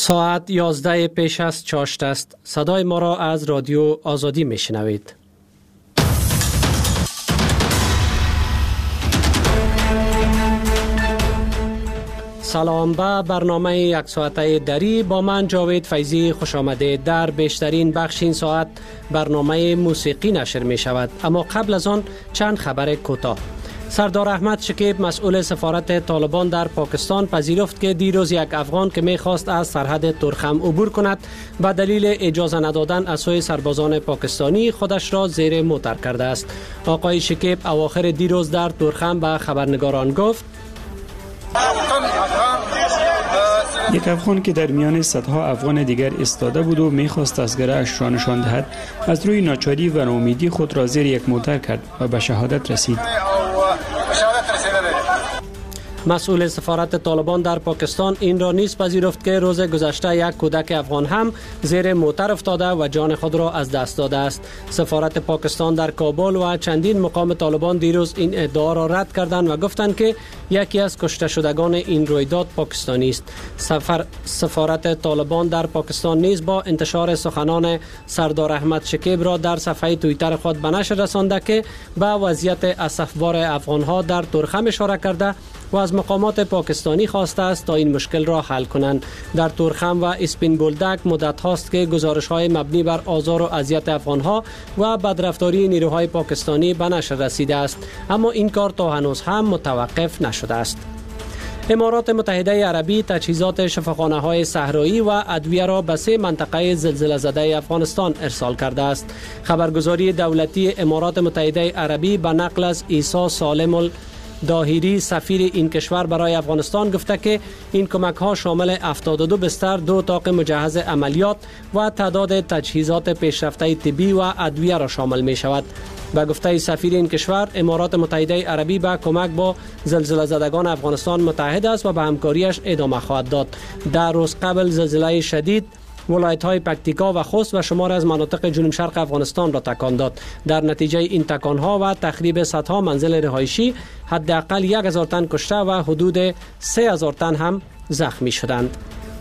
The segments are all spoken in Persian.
ساعت 11 پیش از چاشت است. صدای ما را از رادیو آزادی میشنوید. سلام به برنامه یک ساعته دری با من جاوید فیضی خوش آمده. در بیشترین بخش این ساعت برنامه موسیقی نشر می شود، اما قبل از آن چند خبر کوتاه. سردار احمد شکیب مسئول سفارت طالبان در پاکستان پذیرفت که دیروز یک افغان که می‌خواست از سرحد تورخم عبور کند به دلیل اجازه ندادن از سوی سربازان پاکستانی خودش را زیر موتر کرده است. آقای شکیب اواخر دیروز در تورخم به خبرنگاران گفت: یک افغان که در میان صدها افغان دیگر ایستاده بود و می‌خواست از گره‌اش را نشان دهد، از روی ناچاری و ناامیدی خود را زیر یک موتر کرد و به شهادت رسید. مسئول سفارت طالبان در پاکستان این را نیز پذیرفت که روز گذشته یک کودک افغان هم زیر موتر افتاده و جان خود را از دست داده است. سفارت پاکستان در کابل و چندین مقام طالبان دیروز این ادعا را رد کردند و گفتند که یکی از کشته شدگان این رویداد پاکستانی است. سفارت طالبان در پاکستان نیز با انتشار سخنان سردار احمد شکیب را در صفحه توییتر خود به نشر رسانده که به وضعیت اسفبار افغان‌ها در تورخم اشاره کرده و از مقامات پاکستانی خواسته است تا این مشکل را حل کنند. در تورخم و اسپین بولدک مدت هاست که گزارش‌های مبنی بر آزار و اذیت افغان‌ها و بدرفتاری نیروهای پاکستانی به نشر رسیده است، اما این کار تا هنوز هم متوقف نشده است. امارات متحده عربی تجهیزات شفاخانه‌های صحرایی و ادویه را به 3 منطقه زلزله زده افغانستان ارسال کرده است. خبرگزاری دولتی امارات متحده عربی به نقل از عیسی سالم داهری سفیر این کشور برای افغانستان گفته که این کمک ها شامل 72 بستر، 2 اتاق مجهز عملیات و تعداد تجهیزات پیشرفته طبی و ادویه را شامل می شود. به گفته سفیر این کشور، امارات متحده عربی به کمک با زلزله زدگان افغانستان متحد است و به همکاریش ادامه خواهد داد. در روز قبل زلزله شدید ولایت‌های پکتیکا و خوست و شمار از مناطق جنوب شرق افغانستان را تکان داد. در نتیجه این تکان‌ها و تخریب صدها منزل رهایشی، حداقل 1000 تن کشته و حدود 3000 تن هم زخمی شدند.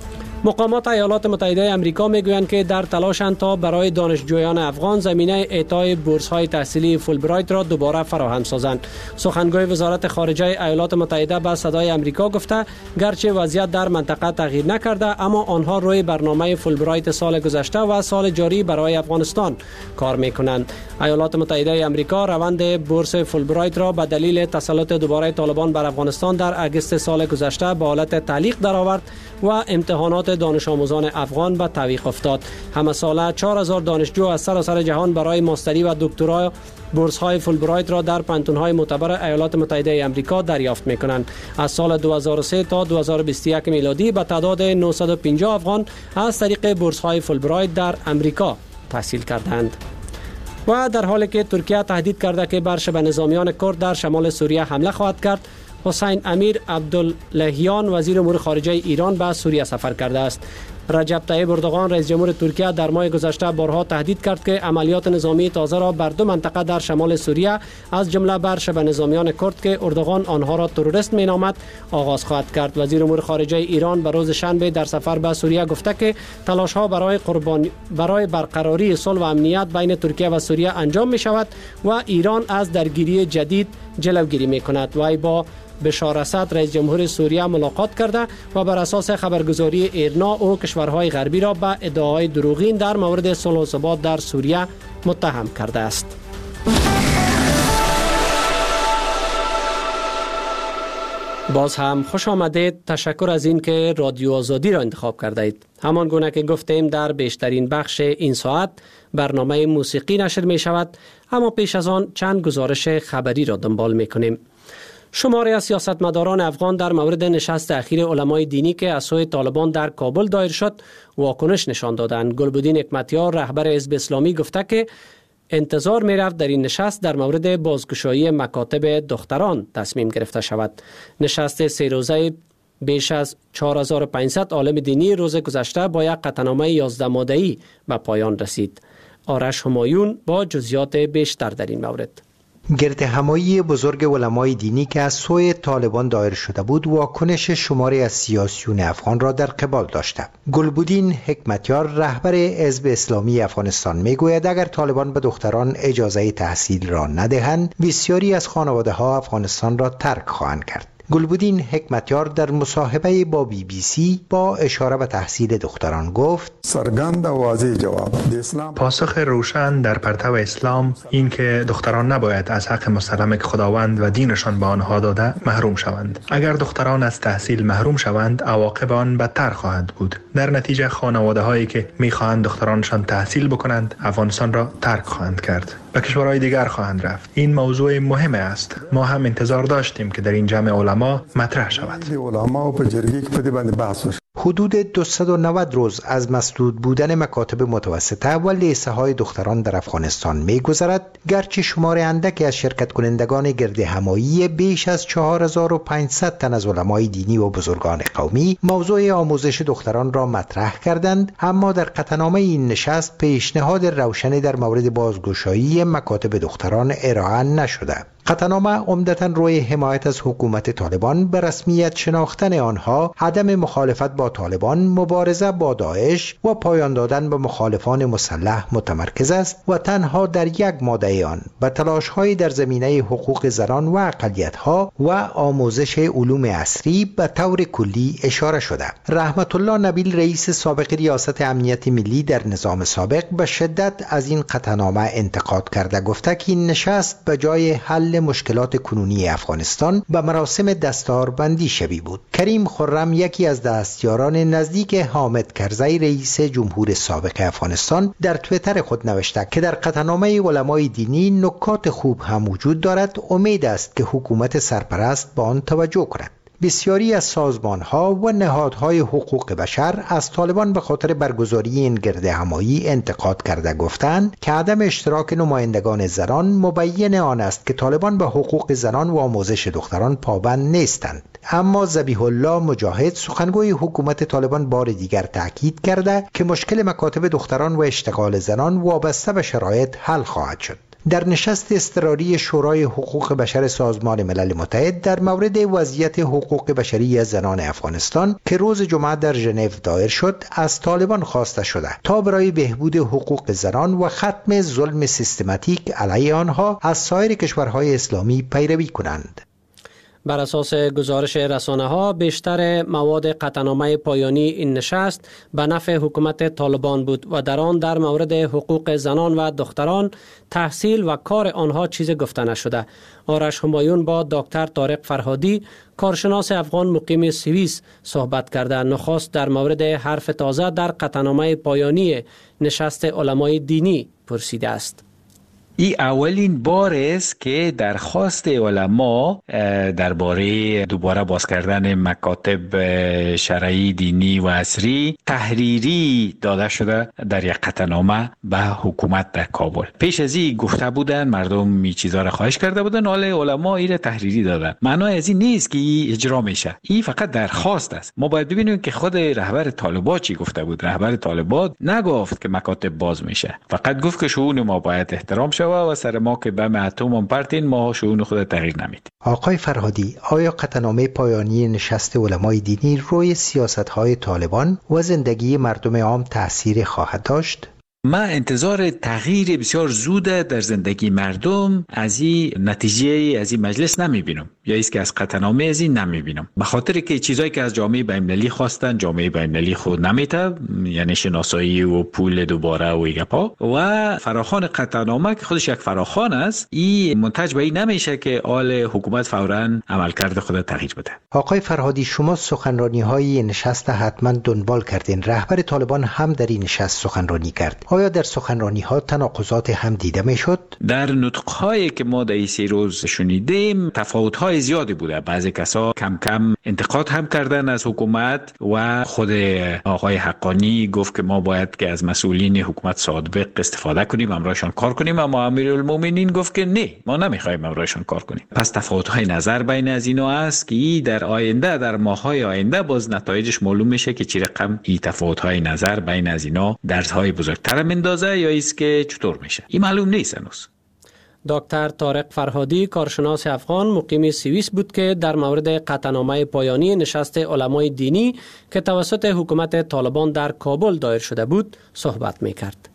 مقامات ایالات متحده آمریکا میگویند که در تلاشند تا برای دانشجویان افغان زمینه اعطای بورس‌های تحصیلی فولبرایت را دوباره فراهم سازند. سخنگوی وزارت خارجه ایالات متحده به صدای آمریکا گفته گرچه وضعیت در منطقه تغییر نکرده، اما آنها روی برنامه فولبرایت سال گذشته و سال جاری برای افغانستان کار میکنند. ایالات متحده آمریکا روند بورس فولبرایت را به دلیل تسلط دوباره طالبان بر افغانستان در اگست سال گذشته به حالت تعلیق درآورد و امتحانات دانش آموزان افغان به تعویق افتاد. همه ساله 4000 دانشجو از سراسر جهان برای ماستری و دکترا بورس های فولبرایت را در پانتون های معتبر ایالات متحده آمریکا دریافت می کنند. از سال 2003 تا 2021 میلادی به تعداد 950 افغان از طریق بورس های فولبرایت در امریکا تحصیل کردند. و در حالی که ترکیه تهدید کرده که بر شبه نظامیان کرد در شمال سوریه حمله خواهد کرد، حسین امیر عبداللهیان وزیر امور خارجه ایران به سوریه سفر کرده است. رجب طیب اردوغان رئیس جمهور ترکیه در ماه گذشته بارها تهدید کرد که عملیات نظامی تازه را بر 2 منطقه در شمال سوریه از جمله بر شبه نظامیان کرد که اردوغان آنها را تروریست مینامد آغاز خواهد کرد. وزیر امور خارجه ایران به روز شنبه در سفر به سوریه گفته که تلاش‌ها برای برقراری صلح و امنیت بین ترکیه و سوریه انجام می شود و ایران از درگیری جدید جلوگیری می کند. وی با بشار اسد رئیس جمهور سوریه ملاقات کرده و بر اساس خبرگزاری ایرنا او کشورهای غربی را به ادعاهای دروغین در مورد صلح و ثبات در سوریه متهم کرده است. باز هم خوش آمدید. تشکر از این که رادیو آزادی را انتخاب کرده اید. همان گونه که گفتیم در بیشترین بخش این ساعت برنامه موسیقی نشر می شود، اما پیش از آن چند گزارش خبری را دنبال می کنیم. شماری از سیاستمداران افغان در مورد نشست اخیر علمای دینی که از سوی طالبان در کابل دایر شد واکنش نشان دادند. گلبدین حکمتیار رهبر حزب اسلامی گفته که انتظار می رفت در این نشست در مورد بازگشایی مکاتب دختران تصمیم گرفته شود. نشست 3 روزه بیش از 4500 عالم دینی روز گذشته با یک قطعنامه 11 ماده‌ای به پایان رسید. آرش همایون با جزئیات بیشتر در این مورد. گردهمایی بزرگ علمای دینی که از سوی طالبان دایر شده بود واکنش شماری از سیاسیون افغان را در قبال داشته. گلبودین حکمتیار رهبر حزب اسلامی افغانستان میگوید اگر طالبان به دختران اجازه تحصیل را ندهند بسیاری از خانواده‌ها افغانستان را ترک خواهند کرد. گلبودین حکمتیار در مصاحبه با BBC با اشاره به تحصیل دختران گفت سرگند و واضح جواب پاسخ روشن در پرتو اسلام این که دختران نباید از حق مسلم که خداوند و دینشان به آنها داده محروم شوند. اگر دختران از تحصیل محروم شوند عواقب آن بدتر خواهد بود. در نتیجه خانواده هایی که میخواهند دخترانشان تحصیل بکنند افغانستان را ترک خواهند کرد و کشورهای دیگر خواهند رفت. این موضوع مهم است. ما هم انتظار داشتیم که در این جمع علما مطرح شود. حدود 290 روز از مسدود بودن مکاتب متوسطه و لیسه های دختران در افغانستان می گذرد، گرچه شمار اندکی از شرکت کنندگان گرد همایی بیش از 4500 تن از علمای دینی و بزرگان قومی موضوع آموزش دختران را مطرح کردند، اما در قطعنامه این نشست پیشنهاد روشنی در مورد بازگشایی مکاتب دختران ارائه نشده. قطعنامه عمدتاً روی حمایت از حکومت طالبان به رسمیت شناختن آنها، عدم مخالفت با طالبان، مبارزه با داعش و پایان دادن به مخالفان مسلح متمرکز است و تنها در یک ماده آن به تلاش‌های در زمینه حقوق زنان و اقلیت‌ها و آموزش علوم عصری به طور کلی اشاره شده. رحمت الله نبیل رئیس سابق ریاست امنیت ملی در نظام سابق به شدت از این قطعنامه انتقاد کرده گفته که این نشست به جای حل مشکلات کنونی افغانستان به مراسم دستاربندی شبیه بود. کریم خرم یکی از دستیاران نزدیک حامد کرزی رئیس جمهور سابق افغانستان در توییتر خود نوشته که در قطعنامه علمای دینی نکات خوب هم وجود دارد. امید است که حکومت سرپرست به آن توجه کند. بسیاری از سازمان‌ها و نهادهای حقوق بشر از طالبان به خاطر برگزاری این گردهمایی انتقاد کرده گفتند که عدم اشتراک نمایندگان زنان مبین آن است که طالبان به حقوق زنان و آموزش دختران پابند نیستند. اما ذبیح الله مجاهد سخنگوی حکومت طالبان بار دیگر تاکید کرده که مشکل مکاتب دختران و اشتغال زنان وابسته به شرایط حل خواهد شد. در نشست اضطراری شورای حقوق بشر سازمان ملل متحد در مورد وضعیت حقوق بشری زنان افغانستان که روز جمعه در ژنو دایر شد، از طالبان خواسته شده تا برای بهبود حقوق زنان و ختم ظلم سیستماتیک علیه آنها از سایر کشورهای اسلامی پیروی کنند. بر اساس گزارش رسانه‌ها بیشتر مواد قطعنامه پایانی این نشست به نفع حکومت طالبان بود و در آن در مورد حقوق زنان و دختران، تحصیل و کار آنها چیزی گفته نشده. آرش همایون با دکتر طارق فرهادی، کارشناس افغان مقیم سوئیس، صحبت کرده. نخست در مورد حرف تازه در قطعنامه پایانی نشست علمای دینی پرسیده است. این اولین بار است که درخواست علما درباره دوباره باز کردن مکاتب شرعی دینی و عصری تحریری داده شده در یک قطعنامه به حکومت در کابل. پیش از این گفته بودن، مردم می چیزا را خواهش کرده بودن، حالا علما این تحریری دادن. معنای از این نیست که این اجرا میشه، این فقط درخواست است. ما باید ببینیم که خود رهبر طالبان چی گفته بود. رهبر طالبان نگفت که مکاتب باز میشه، فقط گفت که شؤون ما باید احترام شود و سر ما که بم اتم پرتین ما شؤون خود تغییر نمیدیم. آقای فرهادی، آیا قطعنامه پایانی نشست علمای دینی روی سیاست‌های طالبان و زندگی مردم عام تأثیر خواهد داشت؟ ما انتظار تغییر بسیار زود در زندگی مردم از این نتیجه از این مجلس نمیبینم، یا ایست که از قطعنامه از این نمیبینم، به خاطر که چیزایی که از جامعه بین‌المللی خواستن جامعه بین‌المللی خود نمیته، یعنی شناسایی و پول دوباره و گپا و فراخوان قطعنامه که خودش یک فراخوان است، این منتج به این نمیشه که آل حکومت فوراً عملکرد خود تغییر بده. آقای فرهادی، شما سخنرانی‌های نشست حتما دنبال کردین. رهبر طالبان هم در این نشست سخنرانی کرد. آیا در سخنرانی‌ها تناقضات هم دیده میشد؟ در نطق‌هایی که ما در این 3 روز شنیدیم تفاوت‌های زیادی بوده. بعضی کسا کم کم انتقاد هم کردن از حکومت و خود آقای حقانی گفت که ما باید که از مسئولین حکومت سابق استفاده کنیم، امرایشان کار کنیم، اما امیرالمومنین گفت که نه، ما نمیخوایم امرایشان کار کنیم. پس تفاوت‌های نظر بین از اینا است که در آینده، در ماه‌های آینده باز نتایجش معلوم میشه که چه رقم این تفاوت‌های نظر بین از اینا درس‌های بزرگتر مندازه یا ایست که چطور میشه. این معلوم نیست هنوز. دکتر طارق فرهادی کارشناس افغان مقیم سوئیس بود که در مورد قطعنامه پایانی نشست علمای دینی که توسط حکومت طالبان در کابل دایر شده بود صحبت می‌کرد.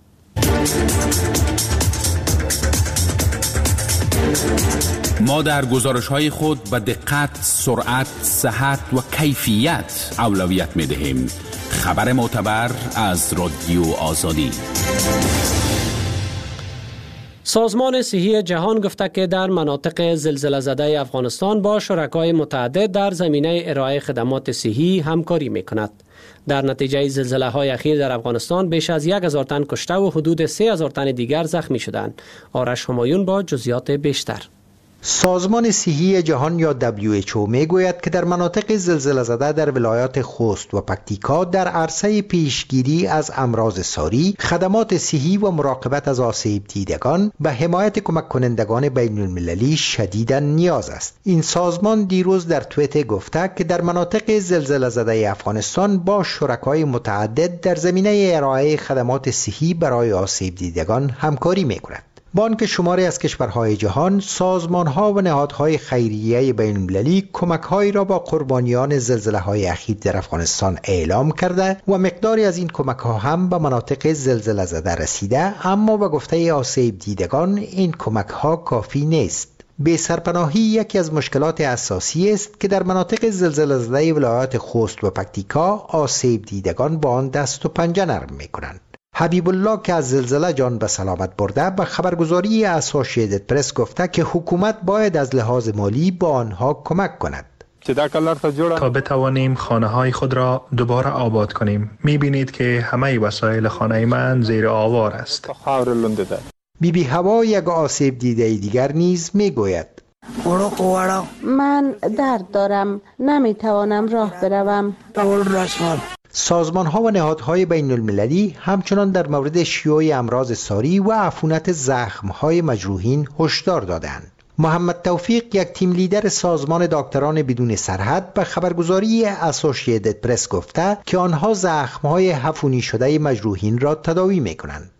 ما در گزارش‌های خود به دقت، سرعت، صحت و کیفیت اولویت می‌دهیم. خبر معتبر از رادیو آزادی. سازمان صحی جهان گفته که در مناطق زلزله زده افغانستان با شرکای متعدد در زمینه ارائه خدمات صحی همکاری می‌کند. در نتیجه زلزله‌های اخیر در افغانستان بیش از 1000 تن کشته و حدود 3000 تن دیگر زخمی شدند. آرش همایون با جزئیات بیشتر. سازمان صحی جهان یا WHO میگوید که در مناطق زلزله زده در ولایات خوست و پکتیکا در عرصه پیشگیری از امراض ساری، خدمات صحی و مراقبت از آسیب دیدگان به حمایت کمک کنندگان بین المللی شدیداً نیاز است. این سازمان دیروز در توییتر گفته که در مناطق زلزله زده افغانستان با شرکای متعدد در زمینه ارائه خدمات صحی برای آسیب دیدگان همکاری میکند. با آنکه شماری از کشورهای جهان، سازمان‌ها و نهادهای خیریه بین‌المللی کمک‌هایی را با قربانیان زلزله‌های اخیر در افغانستان اعلام کرده و مقداری از این کمک‌ها هم به مناطق زلزله زده رسیده، اما به گفته آسیب دیدگان این کمک‌ها کافی نیست. بی‌سرپناهی یکی از مشکلات اساسی است که در مناطق زلزله زده ولایات خوست و پکتیکا آسیب دیدگان با آن دست و پنجه نرم می‌کنند. حبیب الله که از زلزله جان به سلامت برده به خبرگزاری اسوسییتد پرس گفته که حکومت باید از لحاظ مالی با آنها کمک کند تا بتوانیم خانه‌های خود را دوباره آباد کنیم. می‌بینید که همه وسایل خانه من زیر آوار است. بیبی هوا یک آسیب دیده دیگر نیز میگوید من درد دارم، نمیتوانم راه بروم. سازمان ها و نهادهای بین المللی همچنان در مورد شیوع امراض ساری و عفونت زخم های مجروحین هشدار دادند. محمد توفیق یک تیم لیدر سازمان دکتران بدون سرحد به خبرگزاری اسوسییتد پرس گفته که آنها زخم های عفونی شده مجروحین را تداوی میکنند.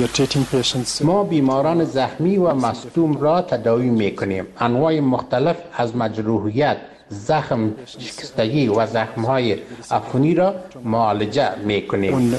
ما بیماران زخمی و مصدوم را تداوی میکنیم. انواع مختلف از مجروحیت، زخم شکستگی و زخم‌های عفونی را معالجه می‌کنیم.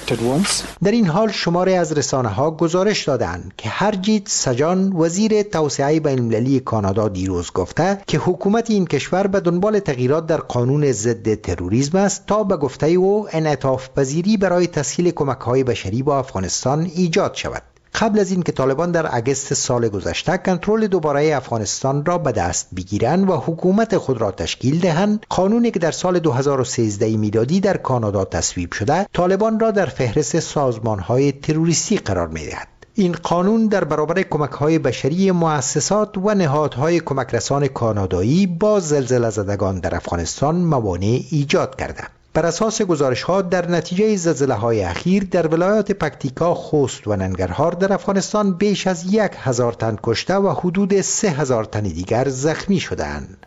در این حال شماری از رسانه‌ها گزارش دادند که هرجیت سجان وزیر توسعه بین‌المللی کانادا دیروز گفته که حکومت این کشور به دنبال تغییرات در قانون ضد تروریسم است تا به گفته او انعطاف پذیری برای تسهیل کمک‌های بشری با افغانستان ایجاد شود. قبل از این که طالبان در اگست سال گذشته کنترل دوباره افغانستان را به دست بگیرند و حکومت خود را تشکیل دهند، قانونی که در سال 2013 میلادی در کانادا تصویب شده، طالبان را در فهرست سازمان‌های تروریستی قرار می‌دهد. این قانون در برابر کمک‌های بشری مؤسسات و نهادهای کمکرسان کانادایی با زلزله زدگان در افغانستان موانع ایجاد کرده. بر اساس گزارش‌ها در نتیجه زلزله‌های اخیر در ولایات پکتیکا، خوست و ننگرهار در افغانستان بیش از 1000 تن کشته و حدود 3000 تن دیگر زخمی شدند.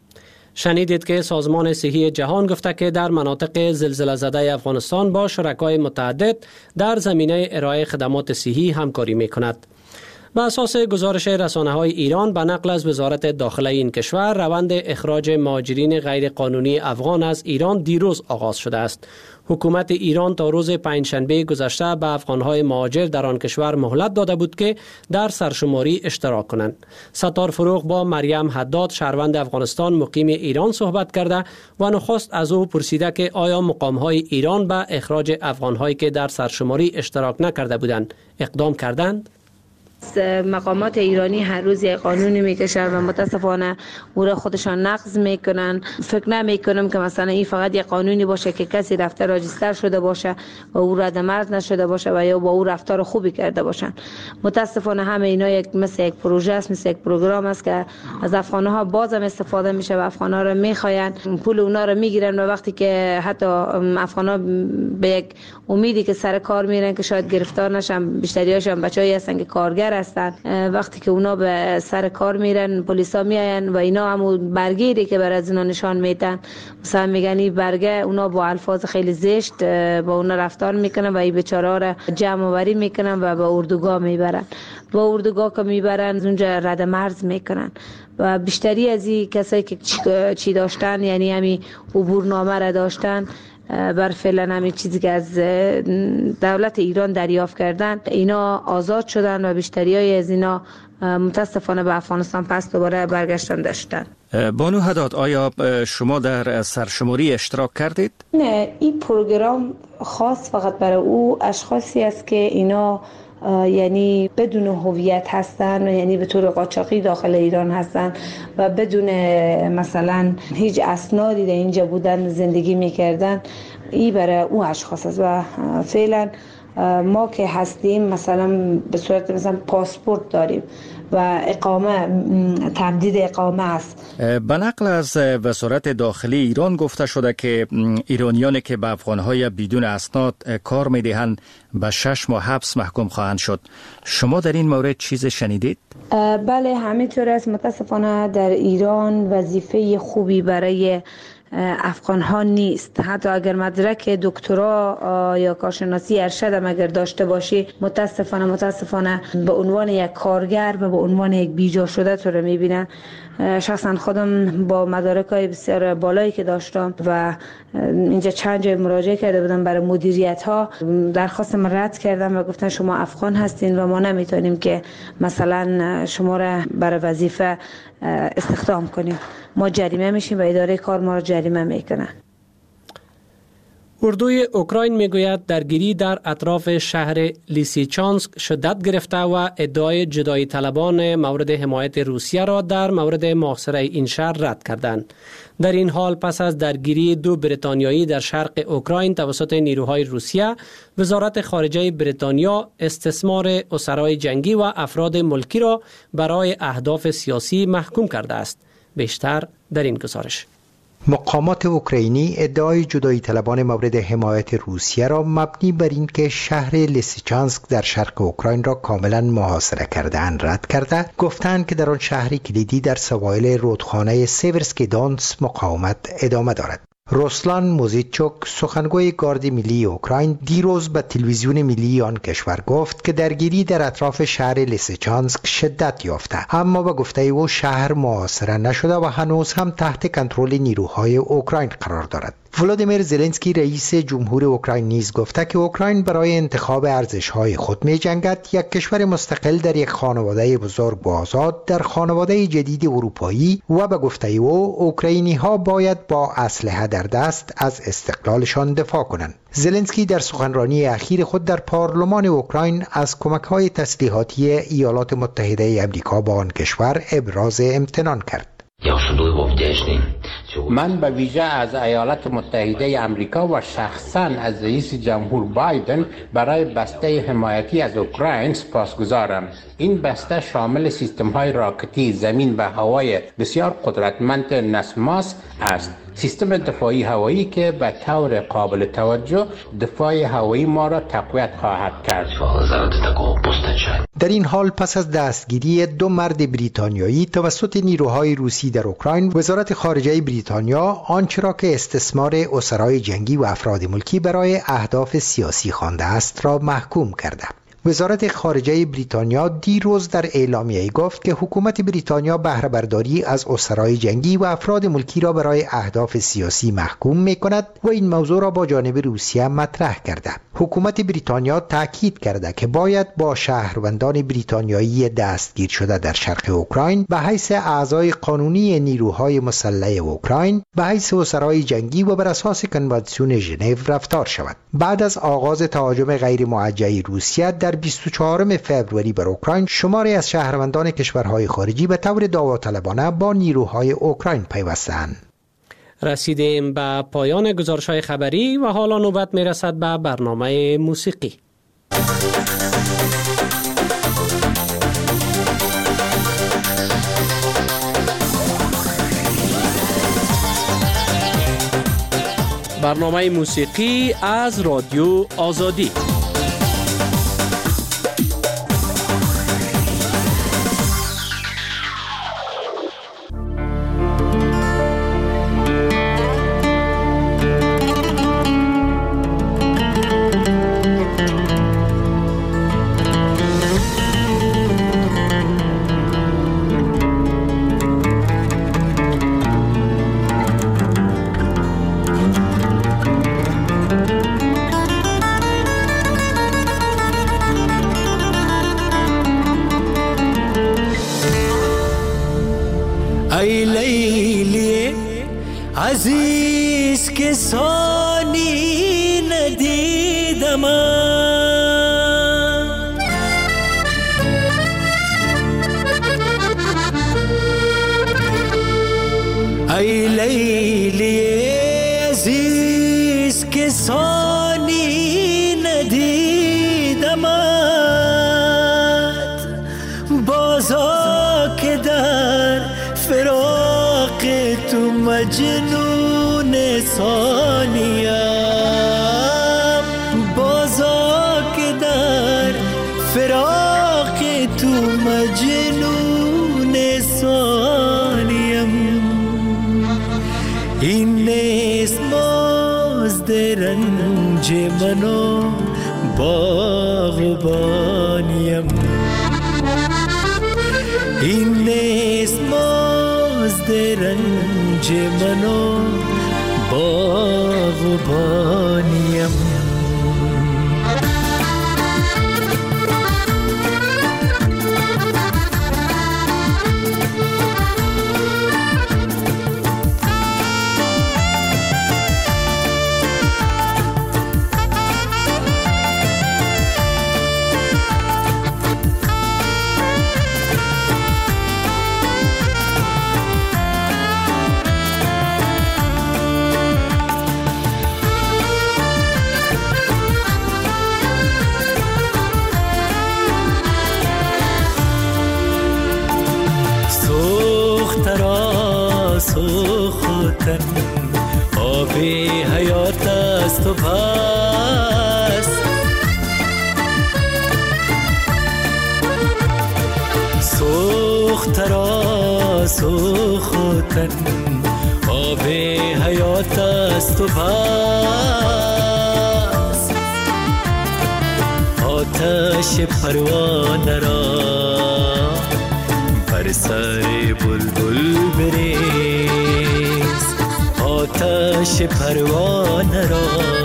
شنیدید که سازمان صحی جهان گفته که در مناطق زلزله زده افغانستان با شرکای متعدد در زمینه ارائه خدمات صحی همکاری می‌کند. به اساس گزارش رسانه‌های ایران به نقل از وزارت داخله این کشور، روند اخراج مهاجرین غیر قانونی افغان از ایران دیروز آغاز شده است. حکومت ایران تا روز پنجشنبه گذشته به افغان‌های مهاجر در آن کشور مهلت داده بود که در سرشماری اشتراک کنند. ستار فروغ با مریم حداد شهروند افغانستان مقیم ایران صحبت کرده و نخست از او پرسیده که آیا مقام‌های ایران به اخراج افغان‌هایی که در سرشماری اشتراک نکرده بودند اقدام کردند؟ مقامات ایرانی هر روز یک قانونی میکشن و متاسفانه او را خودشان نقض میکنن. فکر نمیکنم که مثلا این فقط یک قانونی باشه که کسی رفته راجستر شده باشه و او رد مرز نشده باشه و یا با او رفتار خوبی کرده باشن. متاسفانه همه اینا مثل یک پروژه است، مثل یک پروگرام است که از افغانها بازم استفاده میشه و افغانها را میخواین، پول اونا را میگیرن و وقتی که حتی افغانها به یک امیدی که سر کار میرن که شاید گرفتار نشن، بیشتریاشون بچه‌ای هستن که کارگر کارگر هستن. وقتی که اونا به سر کار میرن پلیسا میاین و اینا همون برگیری که بر از اینا نشان میدن، مثلا میگن این برگه، اونا با الفاظ خیلی زشت با اونا رفتار میکنن و این بیچاره را جمع آوری میکنن و به اردوگاه میبرن. با اردوگاه که میبرن اونجا رد مرز میکنن و بیشتری از این کسایی که چی داشتن، یعنی همین عبورنامه را داشتن، بر فعلا همین چیزی که از دولت ایران دریافت کردن، اینا آزاد شدن و بیشتری های از اینا متاسفانه به افغانستان پس دوباره برگشتن داشتن. بانو حداد، آیا شما در سرشماری اشتراک کردید؟ نه، این پروگرام خاص فقط برای او اشخاصی است که اینا یعنی بدون هویت هستن، یعنی به طور قاچاقی داخل ایران هستن و بدون مثلا هیچ اسنادی در اینجا بودن زندگی میکردن. این برای اون اشخاص است و فعلا ما که هستیم مثلا به صورت مثلا پاسپورت داریم و اقامه، تمدید اقامه است. به نقل از وزارت داخلی ایران گفته شده که ایرانیانی که به افغانهای بدون اسناد کار میدهند به 6 ماه حبس محکوم خواهند شد. شما در این مورد چیز شنیدید؟ بله، همینطور است. متاسفانه در ایران وظیفه خوبی برای افغان ها نیست. حتی اگر مدرک دکترا یا کارشناسی ارشد هم اگر داشته باشی، متاسفانه به عنوان یک کارگر و به عنوان یک بیجا شده تو رو میبینن. شخصا خودم با مدارک‌های بسیار بالایی که داشتم و اینجا چند جای مراجعه کرده بودم برای مدیریت ها، درخواستم رد کردم و گفتن شما افغان هستین و ما نمیتونیم که مثلا شما را برای وظیفه استخدام کنیم. ما جریمه میشیم و اداره کار ما را جریمه میکنه. اردوی اوکراین میگوید درگیری در اطراف شهر لیسیچانسک شدت گرفته و ادعای جدایی طلبان مورد حمایت روسیه را در مورد محاصره این شهر رد کردند. در این حال پس از درگیری 2 بریتانیایی در شرق اوکراین توسط نیروهای روسیه، وزارت خارجه بریتانیا استثمار اسرای جنگی و افراد ملکی را برای اهداف سیاسی محکوم کرده است. بیشتر در این گزارش. مقامات اوکراینی ادعای جدایی طلبان مورد حمایت روسیه را مبنی بر اینکه شهر لیسیچانسک در شرق اوکراین را کاملا محاصره کرده‌اند رد کرده، گفتند که در آن شهری کلیدی در سواحل رودخانه سیورسکی دونتس مقاومت ادامه دارد. روسلان موزیچوک، سخنگوی گارد ملی اوکراین، دیروز به تلویزیون ملی آن کشور گفت که درگیری در اطراف شهر لیسیچانسک شدت یافته، اما به گفته او شهر محاصره نشده و هنوز هم تحت کنترل نیروهای اوکراین قرار دارد. ولادیمیر زلنسکی رئیس جمهور اوکراین نیز گفته که اوکراین برای انتخاب ارزش‌های خود می‌جنگد، یک کشور مستقل در یک خانواده بزرگ و آزاد در خانواده جدید اروپایی، و به گفته او اوکراینی‌ها باید با اسلحه در دست از استقلالشان دفاع کنند. زلنسکی در سخنرانی اخیر خود در پارلمان اوکراین از کمک‌های تسلیحاتی ایالات متحده آمریکا به آن کشور ابراز امتنان کرد. من به ویژه از ایالات متحده آمریکا و شخصا از رئیس جمهور بایدن برای بسته حمایتی از اوکراین سپاسگزارم. این بسته شامل سیستم‌های راکتی زمین و هوای بسیار قدرتمند نسماس است. سیستم دفاعی هوایی که به طور قابل توجه دفاع هوایی ما را تقویت خواهد کرد. در این حال پس از دستگیری 2 مرد بریتانیایی توسط نیروهای روسی در اوکراین، وزارت خارجه بریتانیا آنچه را که استثمار اسرای جنگی و افراد ملکی برای اهداف سیاسی خوانده است را محکوم کرده. وزارت خارجه بریتانیا دیروز در اعلامیه‌ای گفت که حکومت بریتانیا بهره برداری از اسرای جنگی و افراد ملکی را برای اهداف سیاسی محکوم می‌کند و این موضوع را با جانب روسیه مطرح کرده. حکومت بریتانیا تاکید کرده که باید با شهروندان بریتانیایی دستگیر شده در شرق اوکراین به حیث اعضای قانونی نیروهای مسلح اوکراین، به حیث اسرای جنگی و بر اساس کنوانسیون ژنو رفتار شود. بعد از آغاز تهاجم غیر موجه روسیه در 24 فوریه بر اوکراین، شماری از شهروندان کشورهای خارجی به طور داوطلبانه با نیروهای اوکراین پیوستند. رسیدیم به پایان گزارش‌های خبری و حالا نوبت می‌رسد به برنامه موسیقی. برنامه موسیقی از رادیو آزادی. عزیز که ثانی ندیدم ای لیلی عزیز که ثانی ندیدمت بازا که در فراق تو مجنون ثانیم بازا که در فراق تو مجنون ثانیم این نیست مزد رنج منو باغبانیم این نیست مزد رنج منو باغبانیم سوختن آب حیات است و بس سوخت را سوختن آب حیات است و بس آتش پروانه را بر سر بلبل بریز آتش پروانه را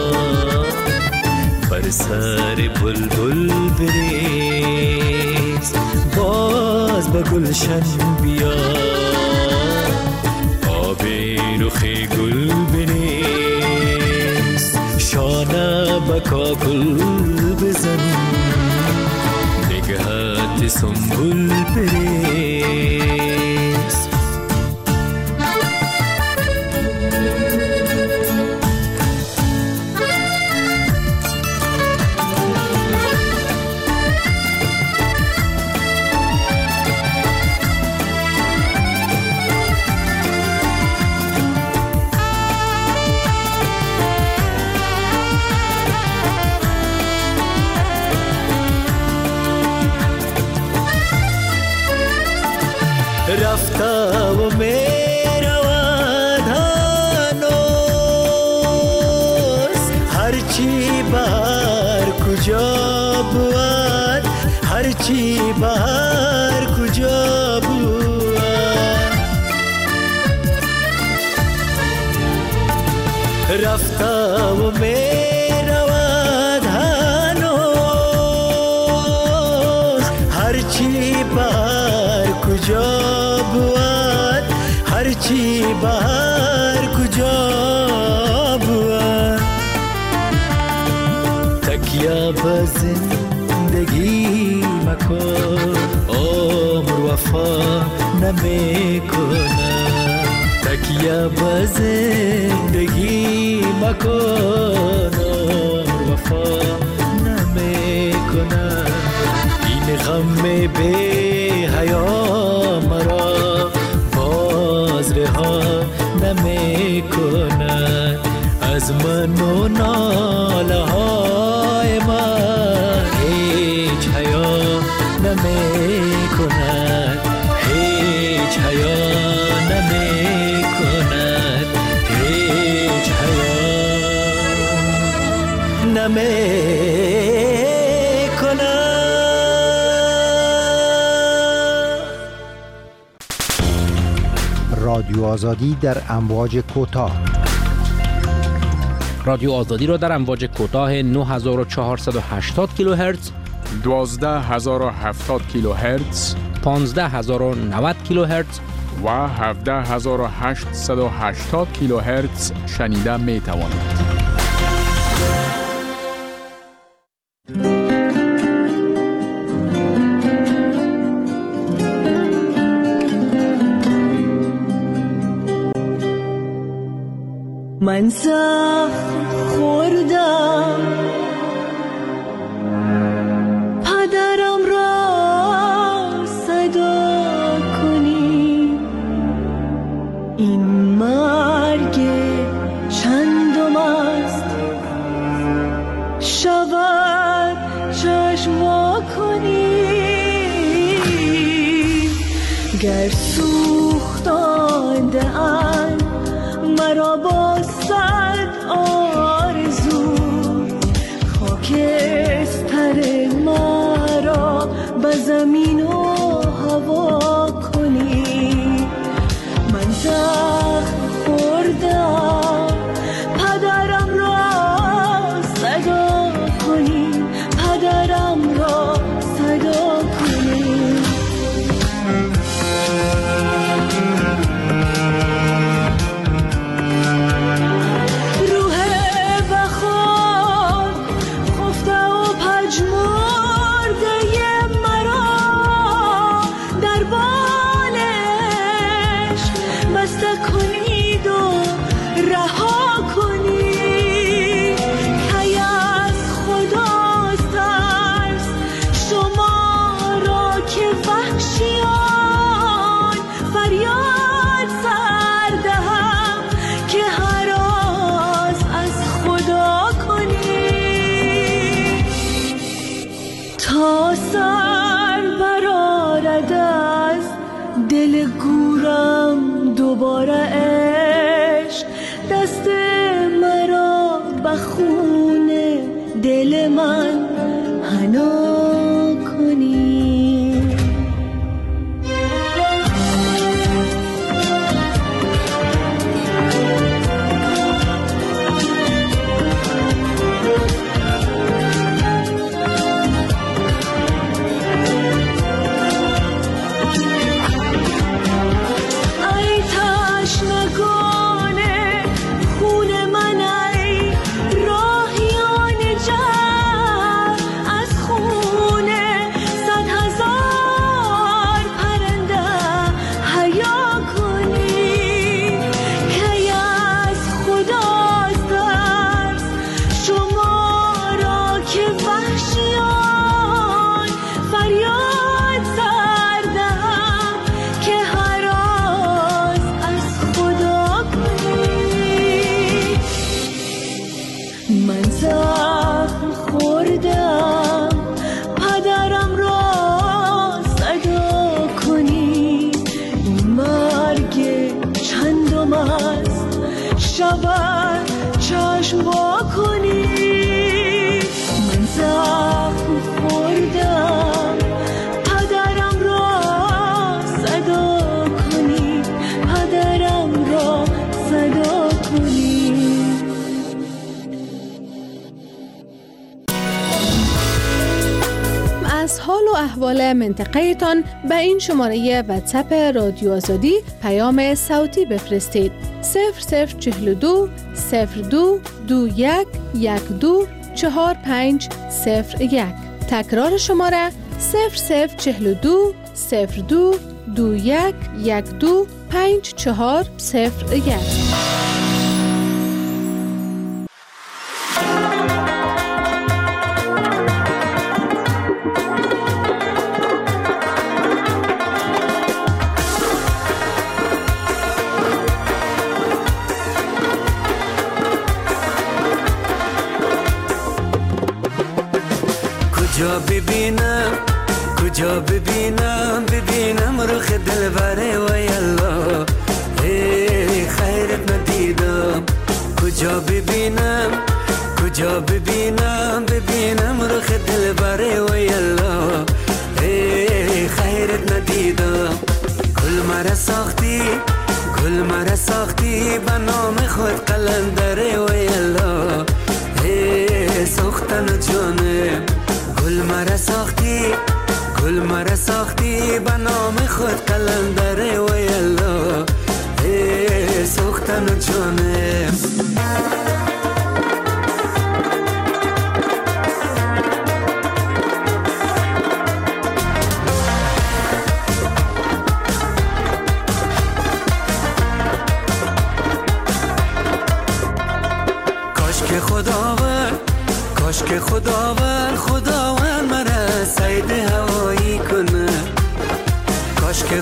بر سر بلبل بریز باز به گلشن بیا آب رخ گل بریز شانه به کاکل بزن نگهت سنبول بریز رفته و می رود هنوز هرچی بهر کجا بود هرچی بهر کجا بود رفته و می رود هنوز هرچی بهر کجا هرچی بهر کجا بود تکیه به زندگی مکن عمر وفا نمی کنه تکیه به زندگی مکن عمر وفا نمی کنه این غم بی حیا مرا رها نمی کند از من و ناله های من هیچ حیا نمی کند هیچ حیا نمی کند هیچ حیا نمی رادیو آزادی در امواج کوتاه رادیو آزادی را در امواج کوتاه 9480 کیلوهرتز 12070 کیلوهرتز 15090 کیلوهرتز و 17880 کیلوهرتز شنیده می توانید. من سخت خوردم پدرم را صدا کنی، این مرگ چندم است شود چشم وا کنی، گر سوختانده ام مرا با صد آرزو، خاکستر مرا به زمین و هوا کنی. من زخم خوردم پدرم را صدا کنی، پدرم را صدا کنی. دل گورم دوباره عشق دست مرا به خون دل من حنا کنی. شود چشم وا کنی. من زخم خوردم پدرم را صدا کنی، پدرم را صدا کنی. از حال و احوال منطقه تان به این شماره واتساپ رادیو آزادی پیام صوتی بفرستید. 0042 02 21 12 4501. تکرار شماره 0042 02 21 12 5401. کجا ببینم رخ دلبره و یلا خیرت ندیدم. کجا ببینم رخ دلبره و یلا خیرت ندیدم. گل مرا ساختی به نام خود قلندره و یلا ساختن جانم. گل مرا گل مرا ساختی به نام خود قلندر و یلا سوختن و جانه کاش که خداوند مرا صید هوایی کنه کاش که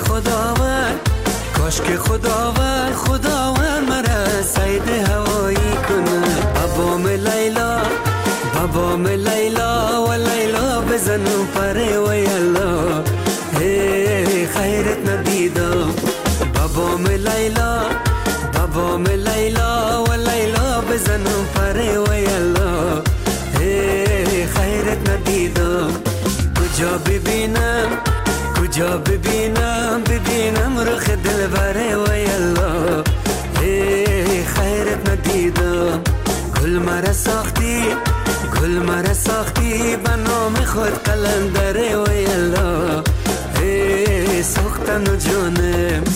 خداوند مرا صید هوایی کنه بابام لیلا و لیلا بزنم پره و یلا خیرت ندیدم بابام لیلا و لیلا بزنم پره و یلا خیرت ندیدم کجا ببینم رخ دلبره و یلا خیرت ندیدم گل مرا ساختی به نام خود قلندره و یلا ساختن و جانم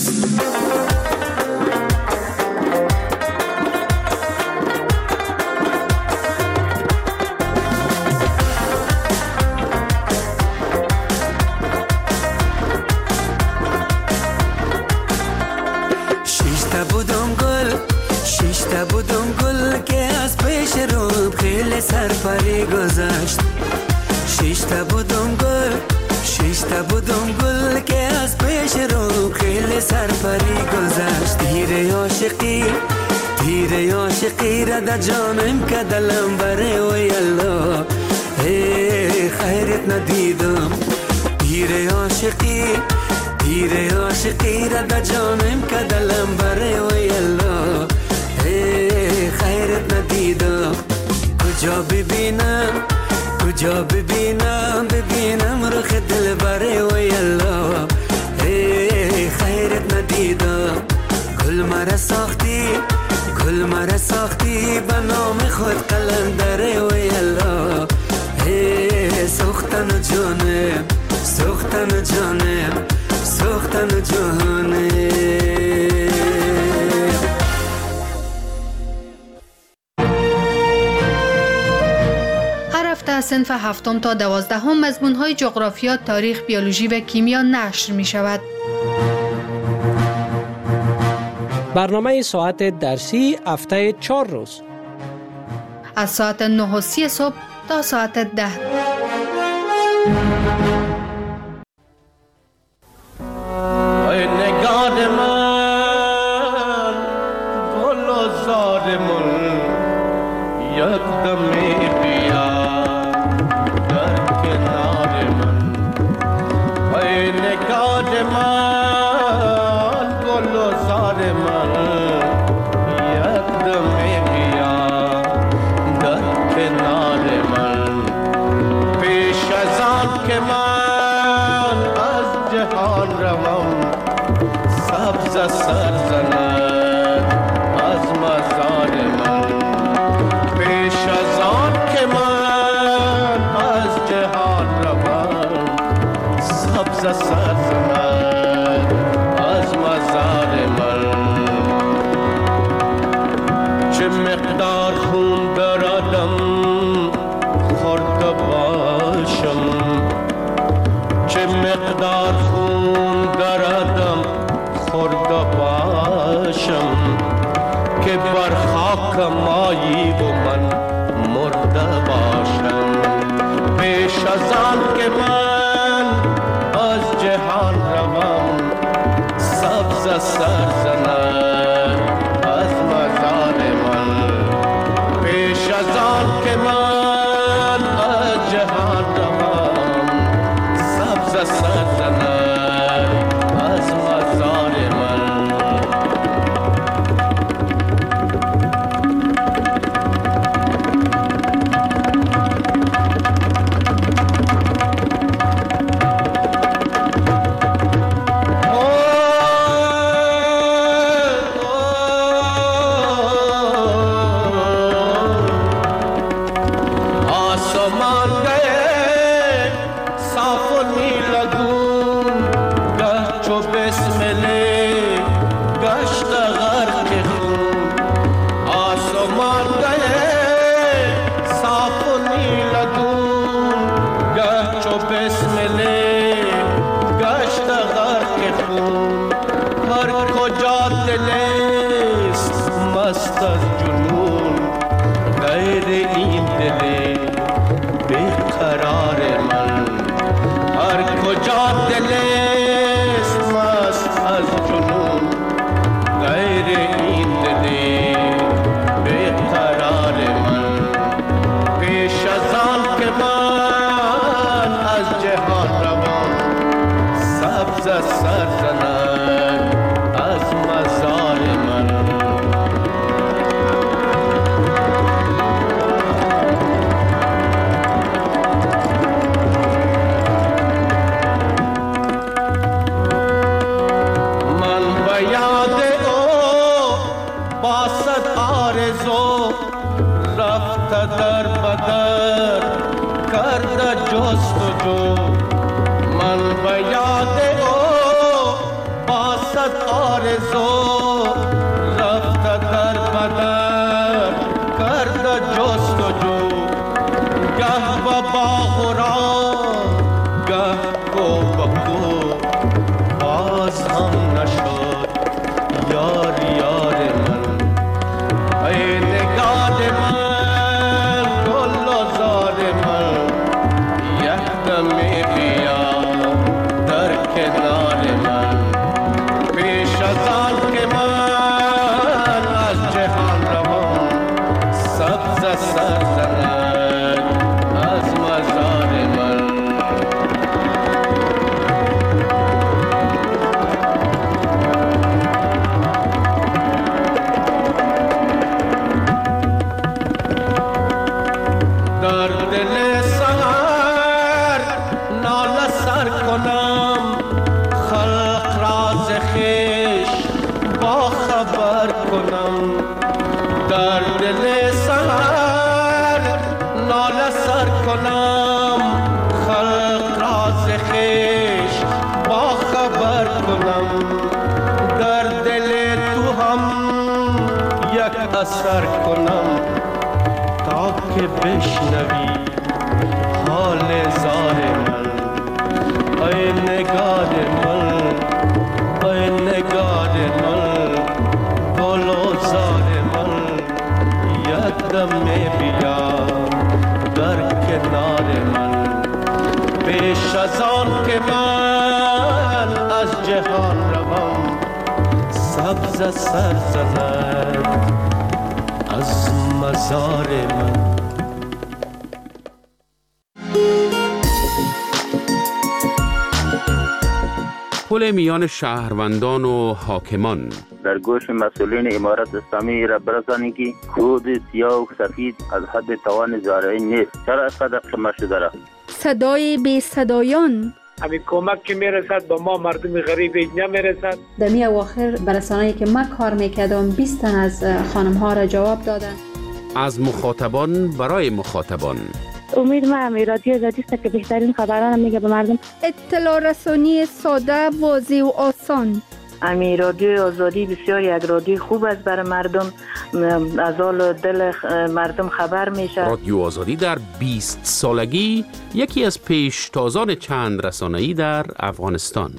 شیشتا بودم گل که از پیش رو خیلی سرپری گذشت شیشتا بودم گل که از پیش رو خیلی سرپری گذشت تیر عاشقی را در جانم که دلم بره و یلا خیرت ندیدم تیر عاشقی را در جانم که دلم بره و یلا خیرت ندیدم کجا ببینم رخ دلبره و یلا خیرت ندیدم گل مرا ساختی به نام خود قلندره و یلا سوختن و جانم هر هفته از صنف 7 تا 12 مضمون‌های جغرافیا، تاریخ، بیولوژی و کیمیا نشر می شود. برنامه ساعت درسی هفته 4 روز از ساعت 9:30 صبح تا ساعت 10. بسمله گشت غرق خون، هر کجا دلست مست از جنون، غیر این دل بیقرار من. هر کجا دلست مست از جنون، غیر این دل بیقرار من. پیش از آن که من از جهان روم، سبز سر زند از مزار من. من به یاد او با صد آرزو رفته در بدر کرده جستجو. من به یاد او با صد آرزو رفته در بدر کرده جستجو. گه به باغ و راغ گه کو به کو، باز هم نشد یار یار من. ای نگار من گل و زار من، یک دمی بیا در کنار من. پیش از آن که من از جهان روم، سبز سر زند از مزار من. در دل سحر ناله سر کنم، خلق راز خویش با خبر کنم. در دل سحر ناله سر کنم، خلق راز خویش با خبر کنم. در دل تو هم یک اثر کنم، تا که بشنوی حال زار من. ای نگار من، ای نگار من، گل و زار من. یک دم بیا در کنار من. پیش از آن که من از جهان روم، سبز سر زند از مزار من. پل میان شهروندان و حاکمان. در گوش مسئولین امارت اسلامی را برسانید که کود سیاه و سفید از حد توان زارعی نیست. چرا اینقدر کم شده را؟ صدای بی صدایان. همین کمک که میرسد با ما مردم غریب نمیرسد. در می اواخر برسانه‌ای که من کار میکردم 20 تن از خانم ها را جواب دادن. از مخاطبان برای مخاطبان. امید ما رادیو آزادی است که بهترین خبران میگه به مردم. اطلاع رسانی ساده، واضح و آسان. رادیو آزادی بسیار یک رادیو خوب است برای مردم، از حال دل مردم خبر میشه. رادیو آزادی در 20 سالگی یکی از پیشتازان چند رسانه‌ای در افغانستان.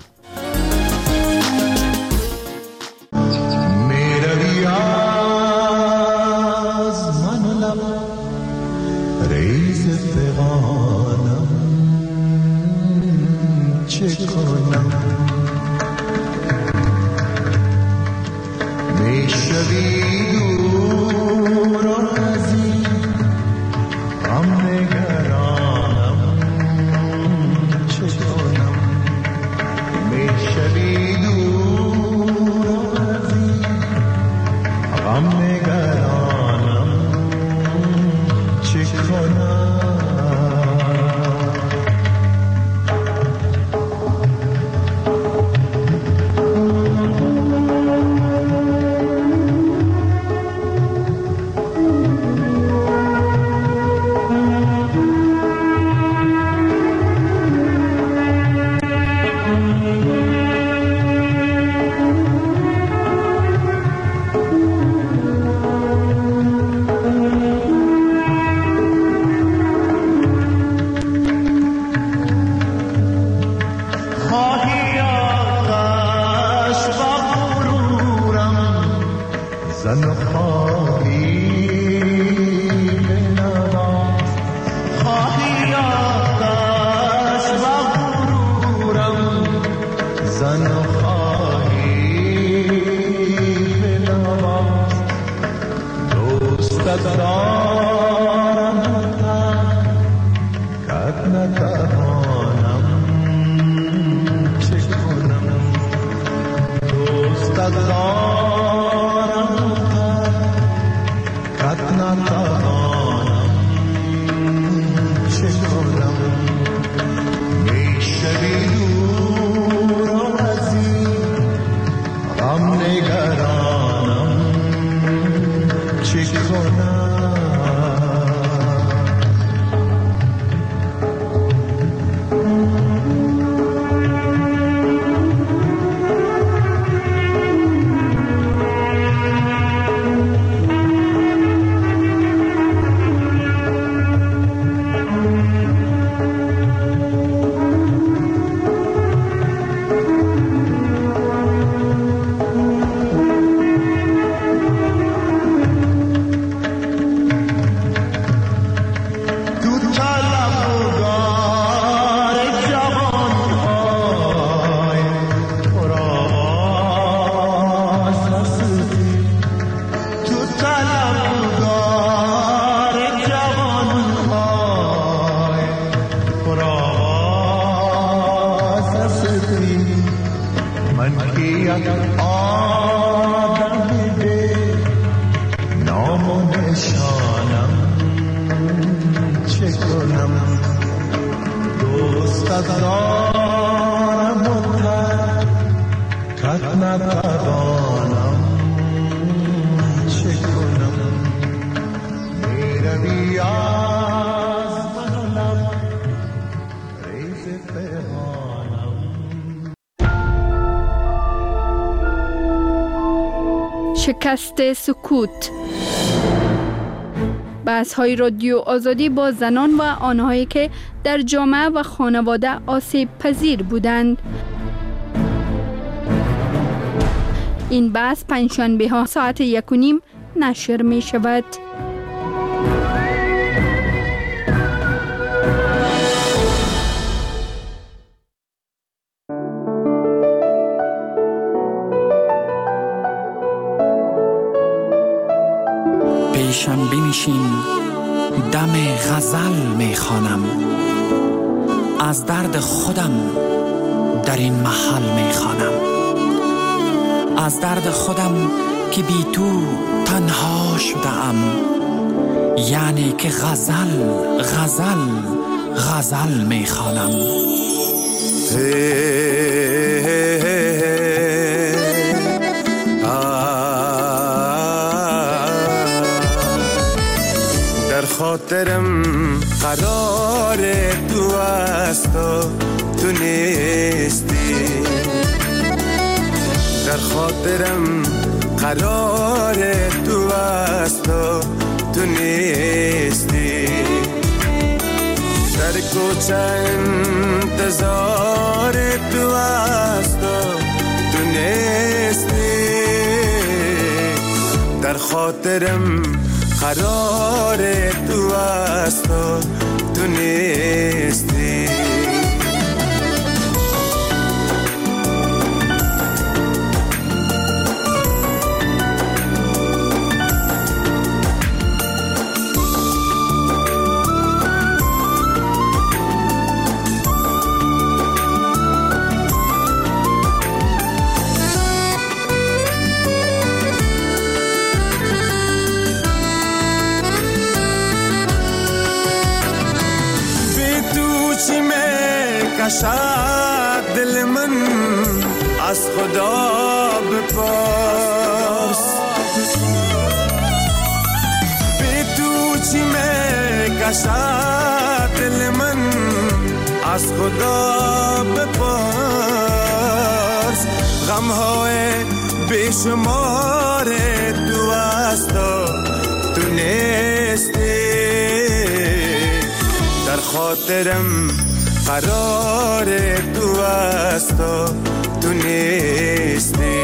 چه کنم دوست دارم و ترک نتوانم چه کنم میروی از من و لب ریز پیغانم. شکست سکوت. بحث‌های رادیو آزادی با زنان و آنهایی که در جامعه و خانواده آسیب پذیر بودند. این بحث پنجشنبه ها ساعت 1:30 نشر می شود. پیشم بنشین دم غزل می خوانم، از درد خودم در این محل می خوانم، از درد خودم که بی تو تنها شدم، یعنی که غزل غزل غزل می خوانم. در خاطرم قرار تو است و تو نیستی، در خاطرم قرار تو است و تو نیستی، در کوچه انتظار تو است و تو نیستی، در خاطرم قرار تو است و تو نیستی. کشد دل من از خدا بپرس، بی تو چی می کشد دل من از خدا بپرس، غمهای بیشمار تو است و تو نیستی، در خاطرم قرار تو است و تو نیستی.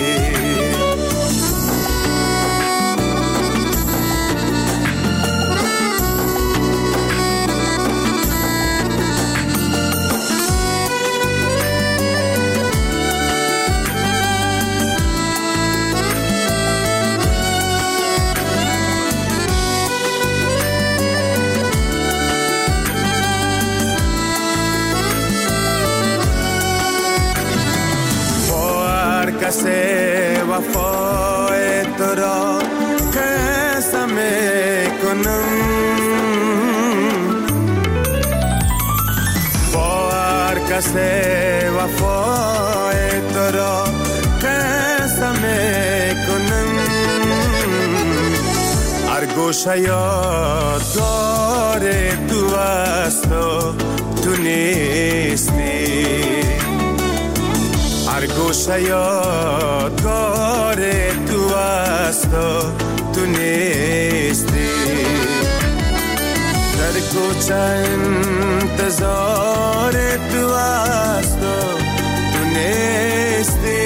کسی وفای تو را قسم میکنم، با هر کسی وفای تو را قسم میکنم، هر گوشه یادگار تو است و تو نیستی، هر گوشه یادگار تو است و تو نیستی، در کوچه انتظار تو است و تو نیستی،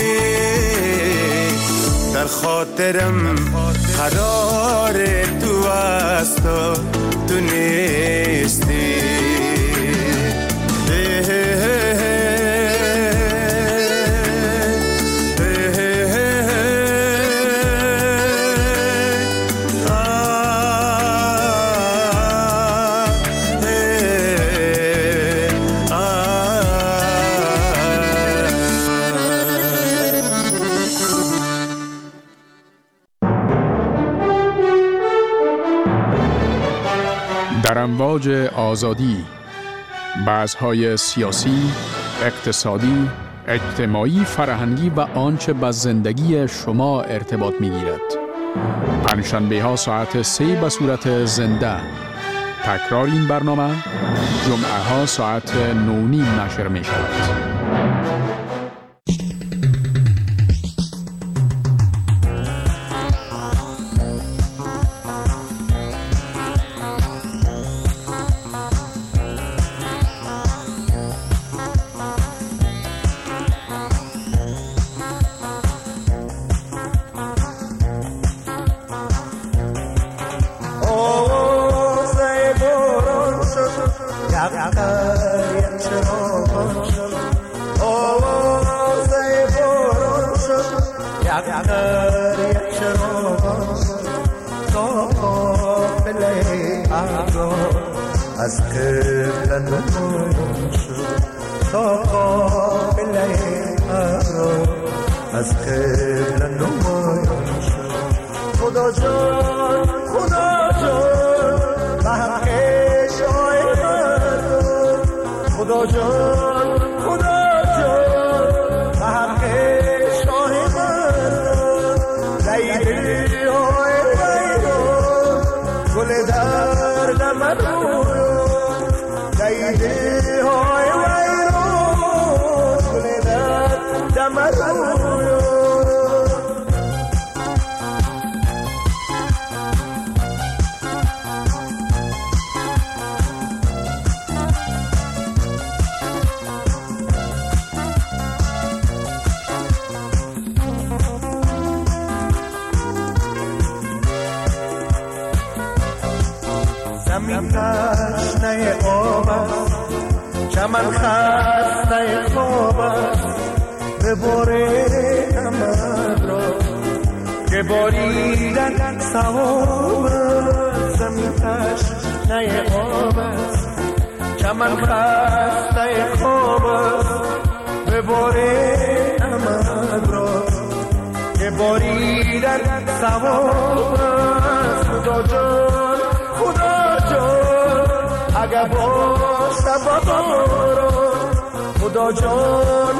در خاطرم قرار تو است و تو نیستی. در امواج آزادی، بحث‌های سیاسی، اقتصادی، اجتماعی، فرهنگی و آنچه به زندگی شما ارتباط می‌گیرد. پنجشنبه ها ساعت 3 به صورت زنده. تکرار این برنامه جمعه ها ساعت 9:30 نشر می شود. از قبل نمایان شد تا قابل ابرار، از قبل نمایان شد. خدا جان به حق شاه مردم، خدا جان به حق شاه مردم. لیلی های ویران گل درد من لیلی های ویران گل درد من زمین تشنه آب است، چمن خسته خواب است. بباره نمد را که باریدن ثواب است. زمین تشنه آب است، چمن خسته خواب است. بباره نمد را که باریدن ثواب است. خدا جان اگر باشه باران، خدا جان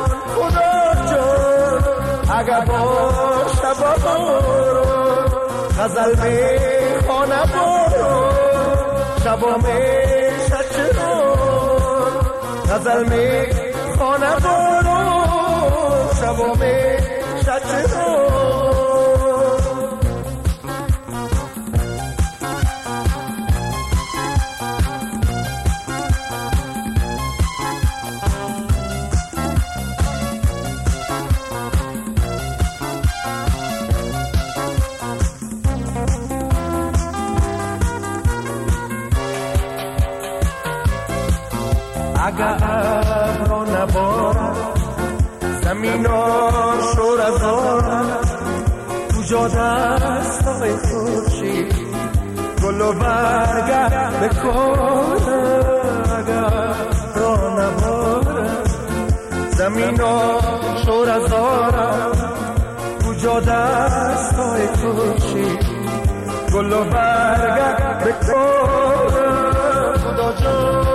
اگر باشه باران. غزل میخوانه باران، شبا میشه چران. غزل میخوانه باران، شبا میشه چران. اگر ابرا نبارد، زمین ها شور از آرد. کجا دستای خورشید گل و برگرد بکنه. اگر ابرا نبارد، زمین ها شور از آرد. کجا دستای خورشید گل و برگرد بکنه. خدا جان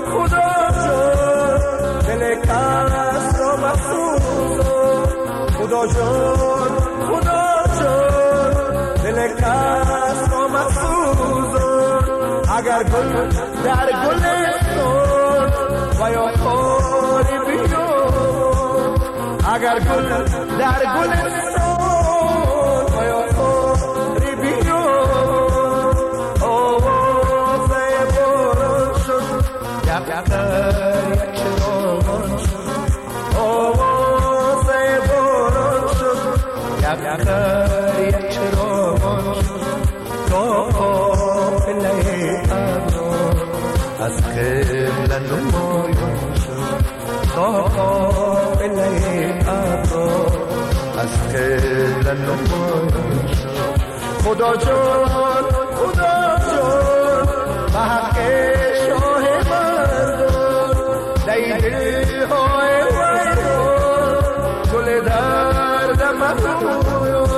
دل کس را مخصوص، خدا جان دل کس را مخصوص. اگر گل در گلستان و یا خاری بیان، اگر گل در گلستان و یا خاری بیان. آواز باران شد یک چراغان شد. آواز باران شد یک چراغان شد. تا قافله ابرار از قبله نمایان شد. تا قافله ابرار از قبله نمایان شد. خدا جان به حق شاه مردم. لیلی های ویران گل درد من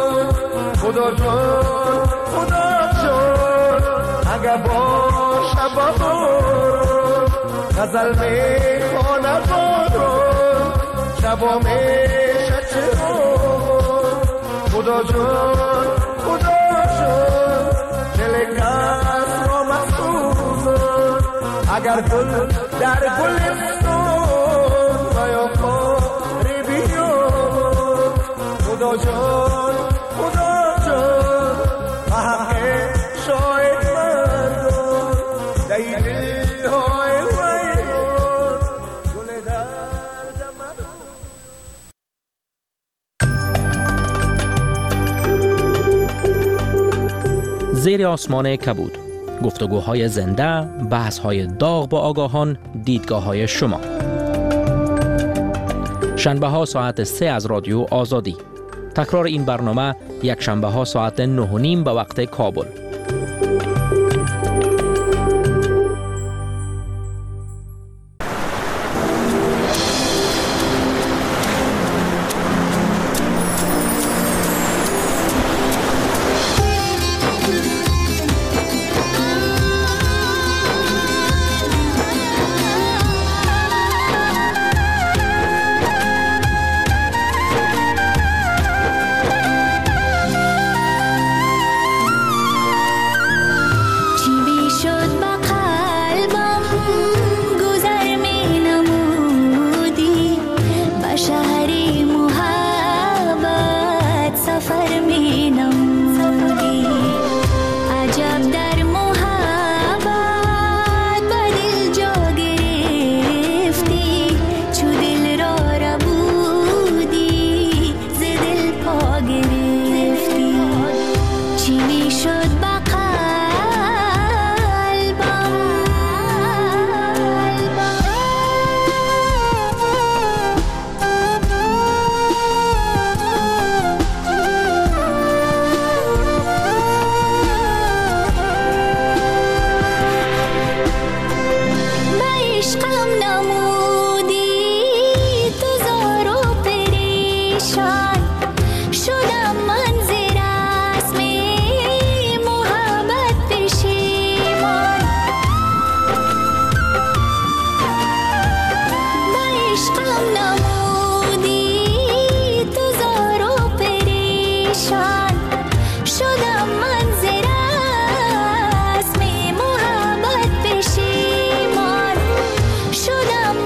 خدا جان اگر باشه با بارون غزل میخونه بارون شبا میشه چرون خدا جون دل کس را مخصوص اگر گل در گلستون و یا خاری بیون خدا جون به حق شاید مردم دیلی های ویرون گل درد مردم. زیر آسمان کبود، گفتگوهای زنده، بحث‌های داغ با آگاهان، دیدگاه‌های شما. شنبه‌ها ساعت 3 از رادیو آزادی. تکرار این برنامه یک شنبه‌ها ساعت 9:30 به وقت کابل. شدم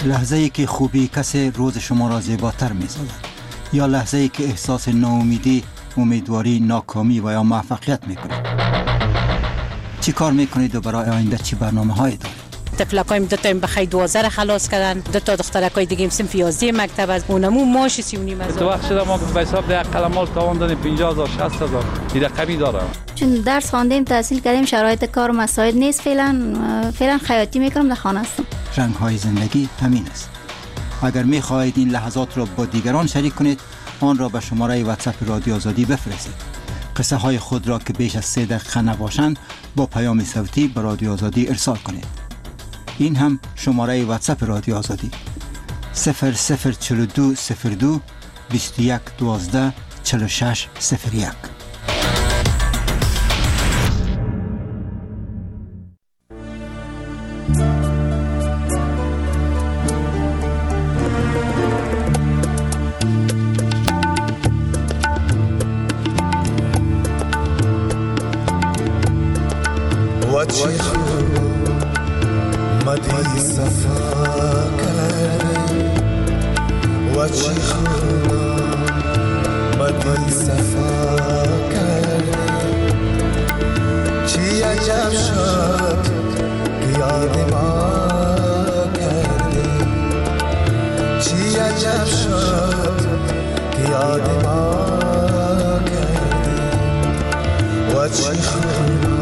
لحظه‌ای که خوبی کسی روز شما را زیباتر می‌سازد، یا لحظه‌ای که احساس ناامیدی، امیدواری، ناکامی و یا موفقیت می‌کنید. چی کار می‌کنید و برای آینده چی برنامه‌هایی دارید؟ تفلکایم دو تا بخیر 12 خلاص کردن، دو تا دخترکای دیگه صنف 11 مکتب از اونمو ماش 39 هزار. تو وقت شده ما به حساب ده قلمال تاوان دادیم 50000 60000 این رقمی دارم. چون درس خواندیم، تحصیل کردیم، شرایط کار مساعد نیست، فعلا خیاطی میکنم، در خانه هستم. رنگ‌های زندگی همین است. اگر می‌خواهید این لحظات را با دیگران شریک کنید، آن را به شماره واتساپ رادیو آزادی بفرستید. قصه های خود را که بیش از 3 دقیقه نباشند با پیام صوتی به رادیو آزادی ارسال کنید. این هم شماره واتساپ رادیو آزادی 004202 21 12 46 01. مدی صفا کردی و چی خونا مدی صفا کردی چی عجب شد که یاد ما کردی چی عجب شد که یاد ما کردی و چی خونا